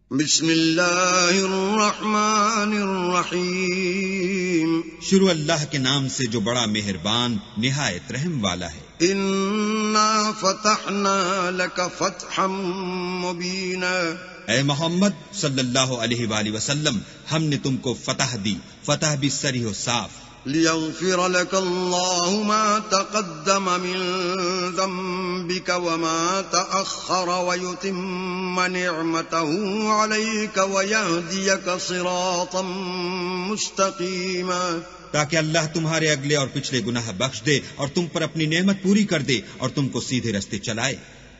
بسم اللہ الرحمن الرحیم شروع اللہ کے نام سے جو بڑا مہربان نہایت رحم والا ہے۔ انا فتحنا لک فتحا مبینا، اے محمد صلی اللہ علیہ وآلہ وسلم، ہم نے تم کو فتح دی، فتح بھی صریح و صاف۔ لیغفر لک اللہ ما تقدم من ذنبک وما تأخر ویتم نعمته علیک ویہدیک صراطا مستقیما، تاکہ اللہ تمہارے اگلے اور پچھلے گناہ بخش دے اور تم پر اپنی نعمت پوری کر دے اور تم کو سیدھے رستے چلائے۔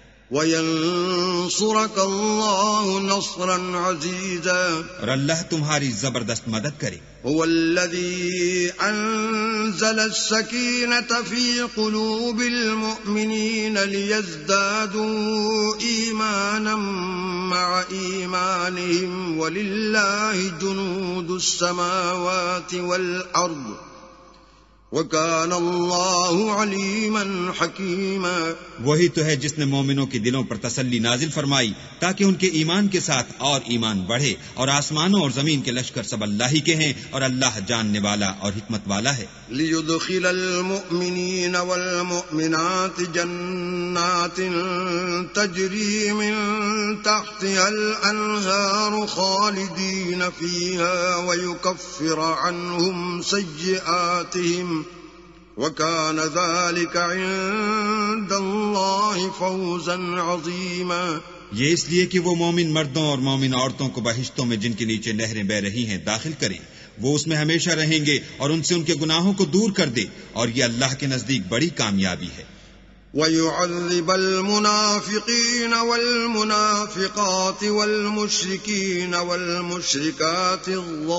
وَيَنصُرَكَ اللَّهُ نَصْرًا عَزِيزًا، اور اللہ تمہاری زبردست مدد کرے۔ هُوَ الَّذِي أَنزَلَ السَّكِينَةَ فِي قُلُوبِ الْمُؤْمِنِينَ لِيَزْدَادُوا إِيمَانًا مَعَ إِيمَانِهِمْ وَلِلَّهِ جُنُودُ السَّمَاوَاتِ وَالْأَرْضِ وَكَانَ اللَّهُ عَلِيمًا حَكِيمًا۔ وہی تو ہے جس نے مومنوں کے دلوں پر تسلی نازل فرمائی تاکہ ان کے ایمان کے ساتھ اور ایمان بڑھے، اور آسمانوں اور زمین کے لشکر سب اللہ ہی کے ہیں، اور اللہ جاننے والا اور حکمت والا ہے۔ لِيُدْخِلَ الْمُؤْمِنِينَ وَالْمُؤْمِنَاتِ جَنَّاتٍ تَجْرِي مِن تَحْتِهَا الْأَنْهَارُ خَالِدِينَ فِيهَا وَيُكَفِّرَ عَنْهُمْ سَيِّئَاتِهِمْ وَكَانَ ذَلِكَ عِندَ اللَّهِ فَوْزًا عَظِيمًا۔ یہ اس لیے کہ وہ مومن مردوں اور مومن عورتوں کو بہشتوں میں جن کے نیچے نہریں بہ رہی ہیں داخل کرے، وہ اس میں ہمیشہ رہیں گے اور ان سے ان کے گناہوں کو دور کر دے، اور یہ اللہ کے نزدیک بڑی کامیابی ہے۔ وَيُعَذِّبَ الْمُنَافِقِينَ وَالْمُنَافِقَاتِ وَالْمُشْرِكِينَ وَالْمُشْرِكَاتِ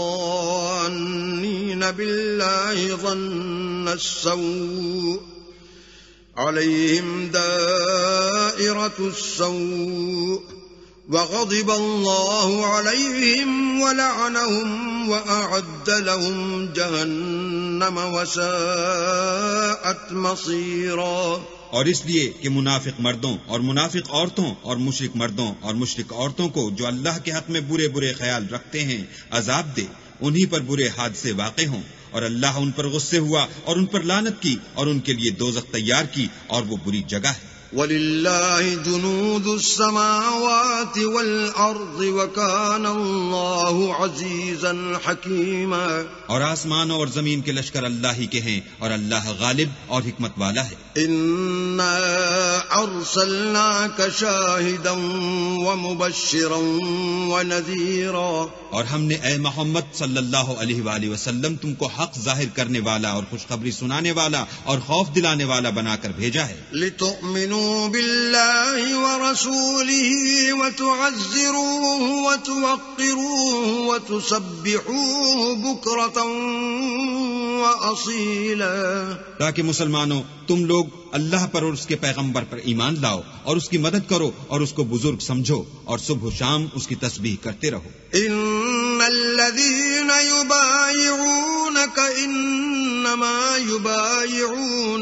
الظَّانِّينَ بِاللَّهِ ظَنَّ السَّوْءِ عَلَيْهِمْ دَائِرَةُ السَّوْءِ وَغَضِبَ اللَّهُ عَلَيْهِمْ وَلَعَنَهُمْ وَأَعَدَّ لَهُمْ جَهَنَّمَ وَسَاءَتْ مَصِيرًا۔ اور اس لیے کہ منافق مردوں اور منافق عورتوں اور مشرک مردوں اور مشرک عورتوں کو جو اللہ کے حق میں برے برے خیال رکھتے ہیں عذاب دے، انہی پر برے حادثے واقع ہوں، اور اللہ ان پر غصے ہوا اور ان پر لعنت کی اور ان کے لیے دوزخ تیار کی، اور وہ بری جگہ ہے۔ وَلِلَّهِ جُنُودُ السَّمَاوَاتِ وَالْأَرْضِ وَكَانَ اللَّهُ عَزِيزًا حَكِيمًا۔ اور آسمانوں اور زمین کے لشکر اللہ ہی کے ہیں، اور اللہ غالب اور حکمت والا ہے۔ إِنَّا أَرْسَلْنَاكَ شَاهِدًا وَمُبَشِّرًا وَنَذِيرًا۔ اور ہم نے اے محمد صلی اللہ علیہ وآلہ وسلم تم کو حق ظاہر کرنے والا اور خوشخبری سنانے والا اور خوف دلانے والا بنا کر بھیجا ہے، لِتُؤْمِنُوا بِاللَّهِ وَرَسُولِهِ وَتُعَزِّرُوهُ وَتُوَقِّرُوهُ وَتُسَبِّحُوهُ بُكْرَةً وَأَصِيلًا۔ تاکہ مسلمانوں تم لوگ اللہ پر اور اس کے پیغمبر پر ایمان لاؤ اور اس کی مدد کرو اور اس کو بزرگ سمجھو، اور صبح و شام اس کی تسبیح کرتے رہو۔ ان الذين يبايعونك انما يبايعون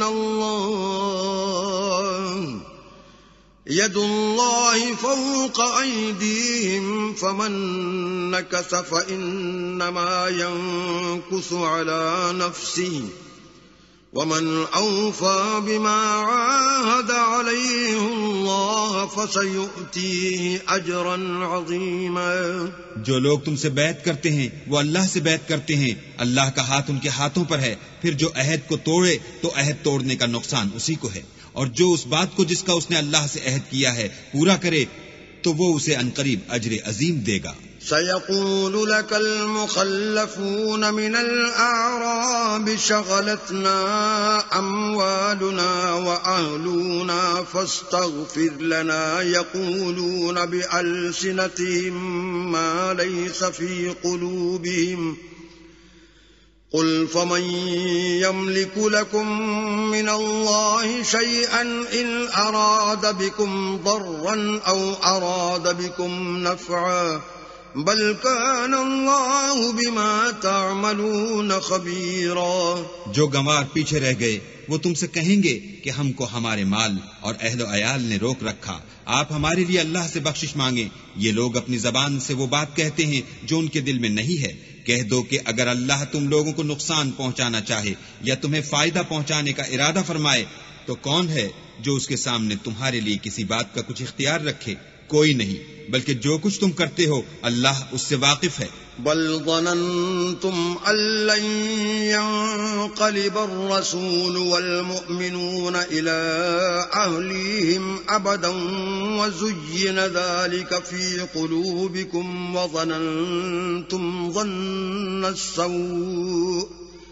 الله يد الله فوق ايديهم فمن نكث فانما ينكث على نفسه ومن أوفى بما عاهد عليه الله فسيؤتيه أجرا عظيما۔ جو لوگ تم سے بیعت کرتے ہیں وہ اللہ سے بیعت کرتے ہیں، اللہ کا ہاتھ ان کے ہاتھوں پر ہے، پھر جو عہد کو توڑے تو عہد توڑنے کا نقصان اسی کو ہے، اور جو اس بات کو جس کا اس نے اللہ سے عہد کیا ہے پورا کرے تو وہ اسے عنقریب اجر عظیم دے گا۔ سيقول لك المخلفون من الأعراب شغلتنا أموالنا وأهلنا فاستغفر لنا يقولون بألسنتهم ما ليس في قلوبهم قل فمن يملك لكم من الله شيئا إن أراد بكم ضرا أو أراد بكم نفعا بل كان الله بما تعملون خبيرا. جو گنوار پیچھے رہ گئے وہ تم سے کہیں گے کہ ہم کو ہمارے مال اور اہل و عیال نے روک رکھا، آپ ہمارے لیے اللہ سے بخشش مانگیں. یہ لوگ اپنی زبان سے وہ بات کہتے ہیں جو ان کے دل میں نہیں ہے. کہہ دو کہ اگر اللہ تم لوگوں کو نقصان پہنچانا چاہے یا تمہیں فائدہ پہنچانے کا ارادہ فرمائے تو کون ہے جو اس کے سامنے تمہارے لیے کسی بات کا کچھ اختیار رکھے؟ کوئی نہیں، بلکہ جو کچھ تم کرتے ہو اللہ اس سے واقف ہے. بل ظننتم أن لن ينقلب الرسول والمؤمنون إلى أهليهم أبدا وزين ذلك في قلوبكم وظننتم ظن السوء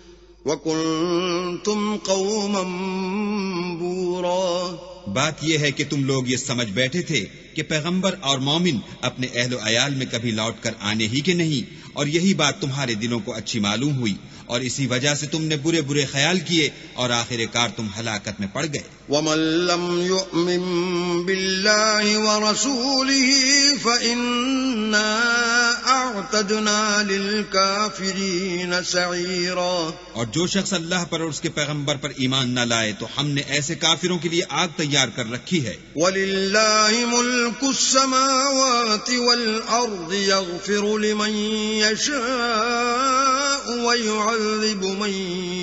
وكنتم قوما بورا. بات یہ ہے کہ تم لوگ یہ سمجھ بیٹھے تھے کہ پیغمبر اور مومن اپنے اہل و عیال میں کبھی لوٹ کر آنے ہی کے نہیں، اور یہی بات تمہارے دلوں کو اچھی معلوم ہوئی اور اسی وجہ سے تم نے برے برے خیال کیے اور آخر کار تم ہلاکت میں پڑ گئے. ومن لم يؤمن بالله ورسوله فإنا أعتدنا للكافرين سعيرا. اور جو شخص اللہ پر اور اس کے پیغمبر پر ایمان نہ لائے تو ہم نے ایسے کافروں کے لیے آگ تیار کر رکھی ہے. وَلِلَّهِ مُلْكُ السَّمَاوَاتِ وَالْأَرْضِ يَغْفِرُ لِمَن يَشَاءُ وَيُعَذِّبُ مَن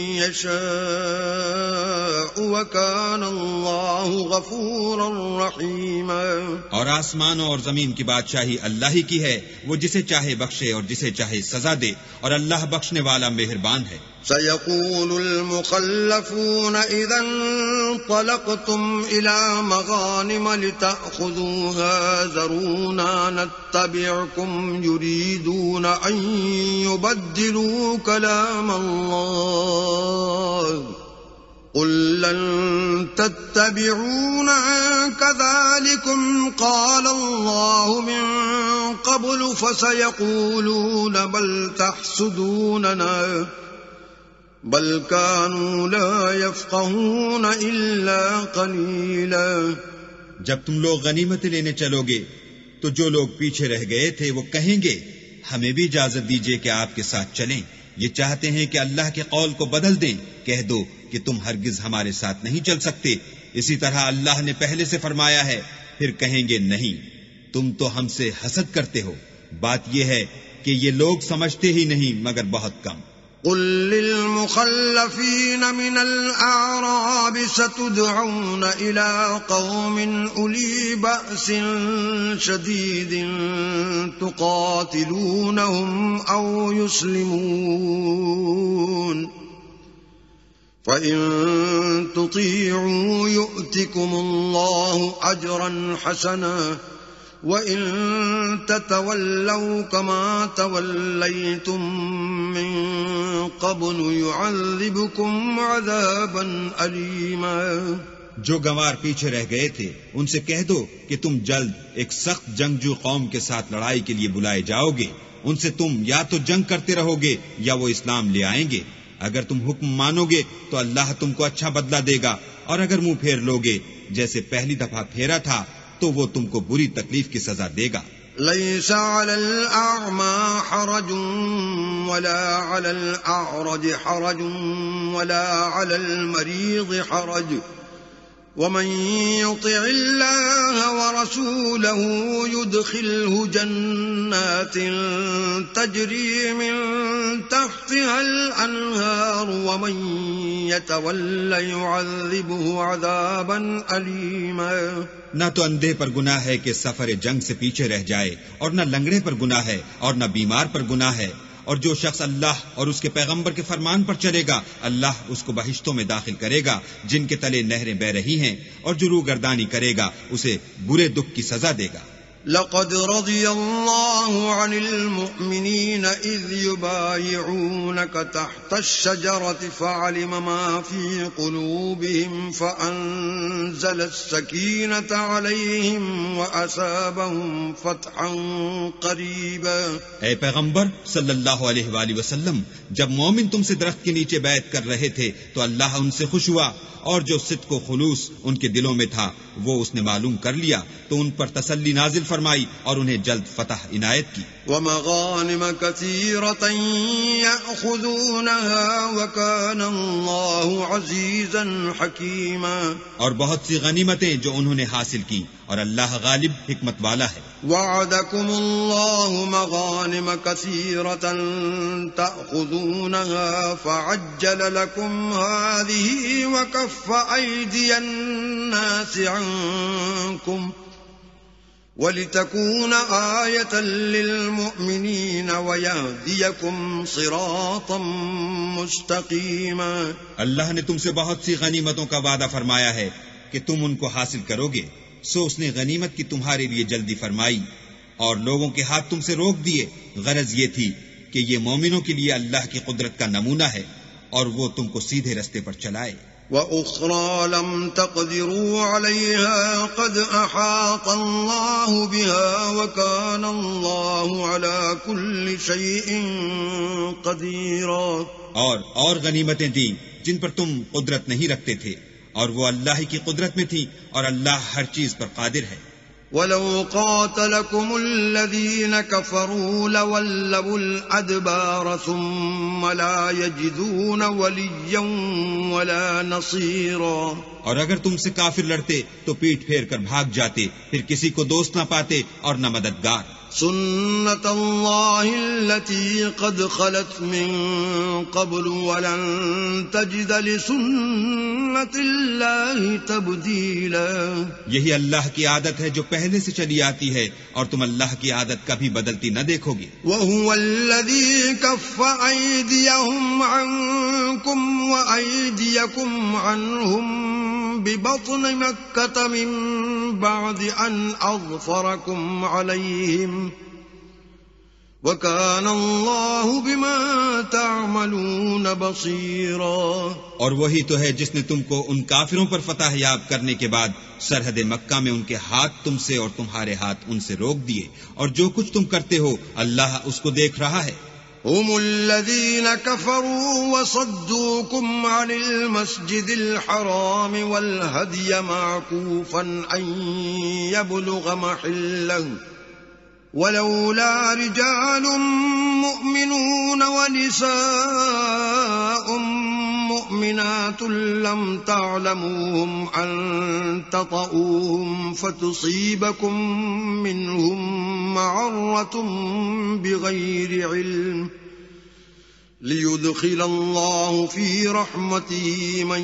يَشَاءُ وَكَانَ اللَّهُ غَفُورًا رَحِيمًا. اور آسمانوں اور زمین کی بادشاہی اللہ ہی کی ہے، وہ جسے چاہے بخشے اور جسے چاہے سزا دے، اور اللہ بخشنے والا مہربان ہے. سيقول المخلفون إذا انطلقتم إلى مغانم لتأخذوها ذرونا نتبعكم يريدون أن يبدلوا كلام الله قل لن تتبعونا كذلكم قال الله من قبل فسيقولون بل تحسدوننا بل كانوا لا يفقهون إلا قليلا. جب تم لوگ غنیمت لینے چلو گے تو جو لوگ پیچھے رہ گئے تھے وہ کہیں گے ہمیں بھی اجازت دیجیے کہ آپ کے ساتھ چلیں، یہ چاہتے ہیں کہ اللہ کے قول کو بدل دیں. کہہ دو کہ تم ہرگز ہمارے ساتھ نہیں چل سکتے. اسی طرح اللہ نے پہلے سے فرمایا ہے، پھر کہیں گے نہیں تم تو ہم سے حسد کرتے ہو. بات یہ ہے کہ یہ لوگ سمجھتے ہی نہیں مگر بہت کم. قل للمخلفين من الأعراب ستدعون إلى قوم أولي بأس شديد تقاتلونهم أو يسلمون فإن تطيعوا يؤتكم الله أجرا حسنا وَإِن تَتَوَلَّوْا كَمَا تَوَلَّيْتُم مِّن قَبْلُ يُعَذِّبْكُمْ عَذَابًا أَلِيمًا. جو گنوار پیچھے رہ گئے تھے ان سے کہہ دو کہ تم جلد ایک سخت جنگجو قوم کے ساتھ لڑائی کے لیے بلائے جاؤ گے. ان سے تم یا تو جنگ کرتے رہو گے یا وہ اسلام لے آئیں گے. اگر تم حکم مانو گے تو اللہ تم کو اچھا بدلہ دے گا، اور اگر منہ پھیر لوگے جیسے پہلی دفعہ پھیرا تھا تو وہ تم کو بری تکلیف کی سزا دے گا. ليس على الأعمى حرج ولا على الأعرج حرج ولا على المريض حرج ومن يطع الله ورسوله يدخله جنات تجري من تحتها الأنهار ومن يتولى يعذبه عذابا أليما. نہ تو اندھے پر گناہ ہے کہ سفر جنگ سے پیچھے رہ جائے، اور نہ لنگڑے پر گناہ ہے، اور نہ بیمار پر گناہ ہے. اور جو شخص اللہ اور اس کے پیغمبر کے فرمان پر چلے گا اللہ اس کو بہشتوں میں داخل کرے گا جن کے تلے نہریں بہ رہی ہیں، اور جو روگردانی کرے گا اسے برے دکھ کی سزا دے گا. لقد رضي الله عن المؤمنين إذ يبايعونك تحت الشجرة فعلم ما في قلوبهم فأنزل السكينة عليهم وأثابهم فتحا قريبا. اے پیغمبر صلی اللہ علیہ وآلہ وسلم، جب مومن تم سے درخت کے نیچے بیعت کر رہے تھے تو اللہ ان سے خوش ہوا، اور جو صدق و خلوص ان کے دلوں میں تھا وہ اس نے معلوم کر لیا تو ان پر تسلی نازل فرمائی اور انہیں جلد فتح عنایت کی. ومغانم كثيرة يأخذونها وكان الله عزيزا حكيما. اور بہت سی غنیمتیں جو انہوں نے حاصل کی اور اللہ غالب حکمت والا ہے. وعدكم الله مغانم كثيرة تأخذونها فعجل لكم هذه وكف أيدي الناس عنكم ولتكون آية للمؤمنين ويهديكم صراطا مستقيما. اللہ نے تم سے بہت سی غنیمتوں کا وعدہ فرمایا ہے کہ تم ان کو حاصل کرو گے، سو اس نے غنیمت کی تمہارے لیے جلدی فرمائی اور لوگوں کے ہاتھ تم سے روک دیے. غرض یہ تھی کہ یہ مومنوں کے لیے اللہ کی قدرت کا نمونہ ہے اور وہ تم کو سیدھے رستے پر چلائے. وَأُخْرَى لَمْ تَقْدِرُوا عَلَيْهَا قَدْ أَحَاطَ اللَّهُ بِهَا وَكَانَ اللَّهُ عَلَى كُلِّ شَيْءٍ قَدِيرًا. اور غنیمتیں دیں جن پر تم قدرت نہیں رکھتے تھے اور وہ اللہ کی قدرت میں تھی اور اللہ ہر چیز پر قادر ہے. وَلَوْ قَاتَلَكُمُ الَّذِينَ كَفَرُوا لَوَلَّوُا الْأَدْبَارَ ثُمَّ لَا يَجِدُونَ وَلِيًّا وَلَا نَصِيرًا. اور اگر تم سے کافر لڑتے تو پیٹھ پھیر کر بھاگ جاتے، پھر کسی کو دوست نہ پاتے اور نہ مددگار. سنت اللہ التي قد خلت من قبل ولن تجد لسنت اللہ تبدیلا. یہی اللہ کی عادت ہے جو پہلے سے چلی آتی ہے اور تم اللہ کی عادت کبھی بدلتی نہ دیکھو گے. وهو الذي كف أيديهم عنكم وأيديكم عنهم ببطن مكة من بعد أن أظفركم عليهم وكان الله بما تعملون بصيرا. اور وہی تو ہے جس نے تم کو ان کافروں پر فتح یاب کرنے کے بعد سرحد مکہ میں ان کے ہاتھ تم سے اور تمہارے ہاتھ ان سے روک دیے، اور جو کچھ تم کرتے ہو اللہ اس کو دیکھ رہا ہے. هم الذين كفروا وصدوكم عن المسجد الحرام والهدي معكوفا أن يبلغ محله ولولا رجال مؤمنون ونساء مؤمنات لم تعلموهم أن تطؤوهم فتصيبكم منهم معرة بغير علم ليدخل الله في رحمته من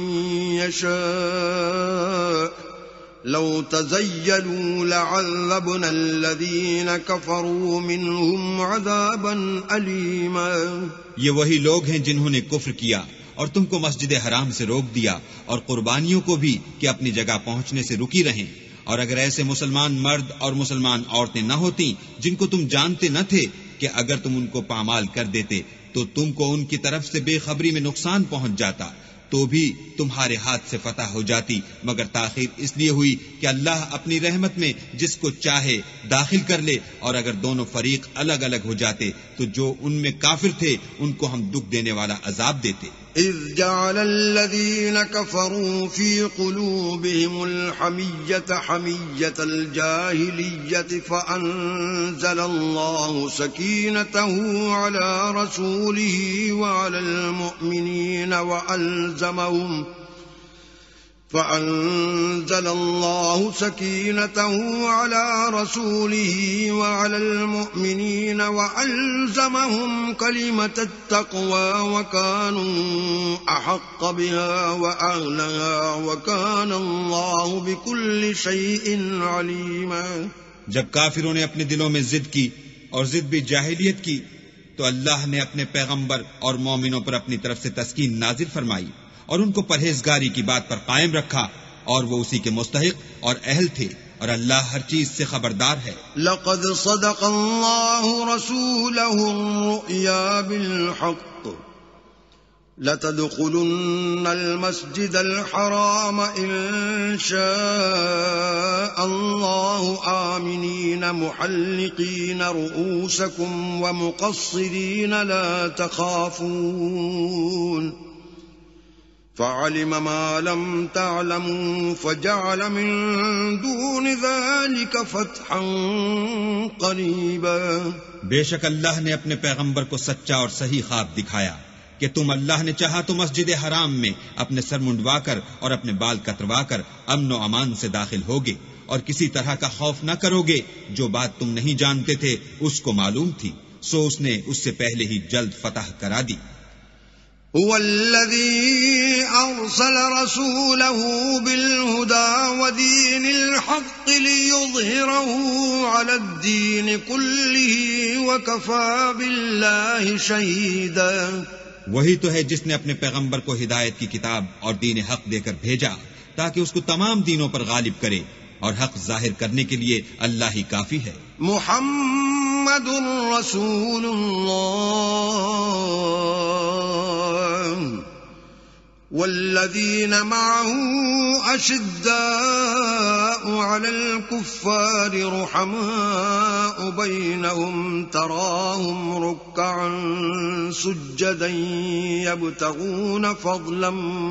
يشاء لو تزيلوا لعذبنا الذين كفروا منهم عذابا أليما. یہ وہی لوگ ہیں جنہوں نے کفر کیا اور تم کو مسجد حرام سے روک دیا اور قربانیوں کو بھی کہ اپنی جگہ پہنچنے سے رکی رہیں. اور اگر ایسے مسلمان مرد اور مسلمان عورتیں نہ ہوتی جن کو تم جانتے نہ تھے کہ اگر تم ان کو پامال کر دیتے تو تم کو ان کی طرف سے بے خبری میں نقصان پہنچ جاتا تو بھی تمہارے ہاتھ سے فتح ہو جاتی، مگر تاخیر اس لیے ہوئی کہ اللہ اپنی رحمت میں جس کو چاہے داخل کر لے. اور اگر دونوں فریق الگ الگ ہو جاتے تو جو ان میں کافر تھے ان کو ہم دکھ دینے والا عذاب دیتے. إذ جعل الذين كفروا في قلوبهم الحمية حمية الجاهلية فأنزل الله سكينته على رسوله وعلى المؤمنين فأنزل الله سكينته على رسوله وعلى المؤمنين وألزمهم كلمة التقوى وكانوا أحق بها وأهلها وكان الله بكل شيء عليما. جب کافروں نے اپنے دلوں میں ضد کی اور ضد بھی جاہلیت کی تو اللہ نے اپنے پیغمبر اور مومنوں پر اپنی طرف سے تسکین نازل فرمائی اور ان کو پرہیزگاری کی بات پر قائم رکھا اور وہ اسی کے مستحق اور اہل تھے اور اللہ ہر چیز سے خبردار ہے. لقد صدق الله رسوله الرؤيا بالحق لتدخلن المسجد الحرام إن شاء الله آمنين محلقين رؤوسكم ومقصرين لا تخافون فعلم ما لم تعلموا فجعل من دون ذلك فتحا قریبا۔ بے شک اللہ نے اپنے پیغمبر کو سچا اور صحیح خواب دکھایا کہ تم اللہ نے چاہا تو مسجد حرام میں اپنے سر منڈوا کر اور اپنے بال کتروا کر امن و امان سے داخل ہوگے اور کسی طرح کا خوف نہ کرو گے۔ جو بات تم نہیں جانتے تھے اس کو معلوم تھی، سو اس نے اس سے پہلے ہی جلد فتح کرا دی۔ هو الذي أرسل رسوله بالهدى ودين الحق ليظهره على الدين كله وكفى بالله شهيدا۔ وہی تو ہے جس نے اپنے پیغمبر کو ہدایت کی کتاب اور دین حق دے کر بھیجا تاکہ اس کو تمام دینوں پر غالب کرے، اور حق ظاہر کرنے کے لیے اللہ ہی کافی ہے۔ محمد رسول اللہ والذین معه اشداء علی الكفار رحماء بینهم تراهم رکعا سجدا یبتغون فضلا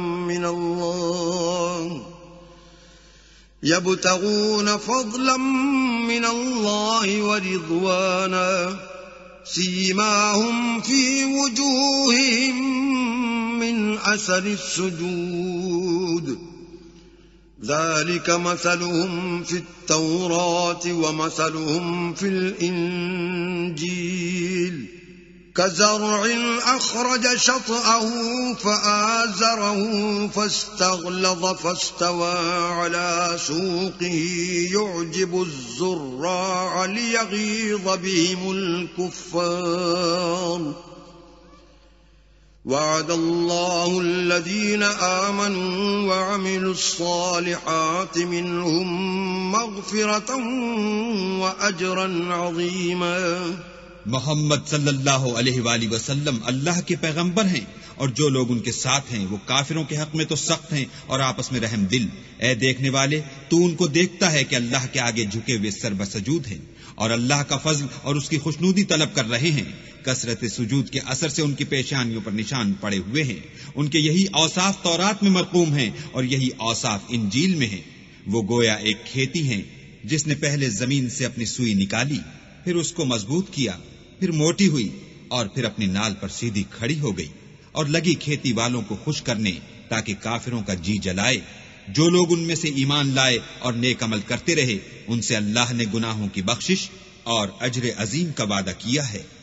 من اللہ ورضوانا سیماهم فی وجوہهم من اثر السجود ذلك مثلهم في التوراة ومثلهم في الإنجيل كزرع أخرج شطأه فآزره فاستغلظ فاستوى على سوقه يعجب الزراع ليغيظ بهم الكفار وعد الله الذين آمنوا وعملوا الصالحات منهم مغفرة وأجرا عظيما۔ محمد صلی اللہ علیہ وآلہ وسلم اللہ کے پیغمبر ہیں، اور جو لوگ ان کے ساتھ ہیں وہ کافروں کے حق میں تو سخت ہیں اور آپس میں رحم دل۔ اے دیکھنے والے، تو ان کو دیکھتا ہے کہ اللہ کے آگے جھکے ہوئے سر بسجود ہیں اور اللہ کا فضل اور اس کی خوشنودی طلب کر رہے ہیں۔ کثرت سجود کے اثر سے ان کی پیشانیوں پر نشان پڑے ہوئے ہیں۔ ان کے یہی اوصاف تورات میں مرقوم ہیں اور یہی اوصاف انجیل میں ہیں۔ وہ گویا ایک کھیتی ہیں جس نے پہلے زمین سے اپنی سوئی نکالی، پھر اس کو مضبوط کیا، پھر موٹی ہوئی اور پھر اپنی نال پر سیدھی کھڑی ہو گئی، اور لگی کھیتی والوں کو خوش کرنے تاکہ کافروں کا جی جلائے۔ جو لوگ ان میں سے ایمان لائے اور نیک عمل کرتے رہے، ان سے اللہ نے گناہوں کی بخشش اور اجر عظیم کا وعدہ کیا ہے۔